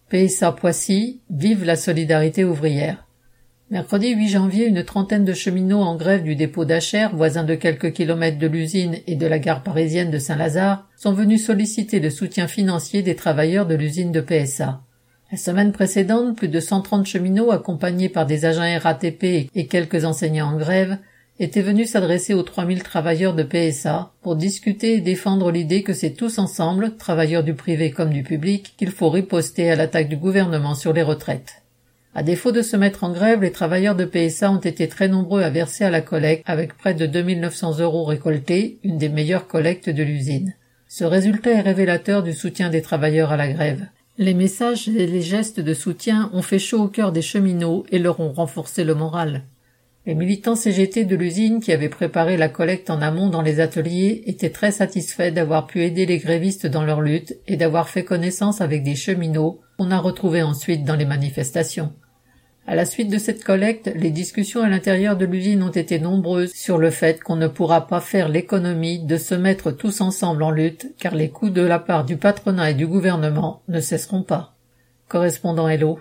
PSA Poissy, vive la solidarité ouvrière. Mercredi 8 janvier, une trentaine de cheminots en grève du dépôt d'Achères, voisin de quelques kilomètres de l'usine et de la gare parisienne de Saint-Lazare, sont venus solliciter le soutien financier des travailleurs de l'usine de PSA. La semaine précédente, plus de 130 cheminots, accompagnés par des agents RATP et quelques enseignants en grève, étaient venus s'adresser aux 3000 travailleurs de PSA pour discuter et défendre l'idée que c'est tous ensemble, travailleurs du privé comme du public, qu'il faut riposter à l'attaque du gouvernement sur les retraites. À défaut de se mettre en grève, les travailleurs de PSA ont été très nombreux à verser à la collecte, avec près de 2900 € récoltés, une des meilleures collectes de l'usine. Ce résultat est révélateur du soutien des travailleurs à la grève. Les messages et les gestes de soutien ont fait chaud au cœur des cheminots et leur ont renforcé le moral. Les militants CGT de l'usine qui avaient préparé la collecte en amont dans les ateliers étaient très satisfaits d'avoir pu aider les grévistes dans leur lutte et d'avoir fait connaissance avec des cheminots qu'on a retrouvés ensuite dans les manifestations. À la suite de cette collecte, les discussions à l'intérieur de l'usine ont été nombreuses sur le fait qu'on ne pourra pas faire l'économie de se mettre tous ensemble en lutte car les coups de la part du patronat et du gouvernement ne cesseront pas. Correspondant Hello.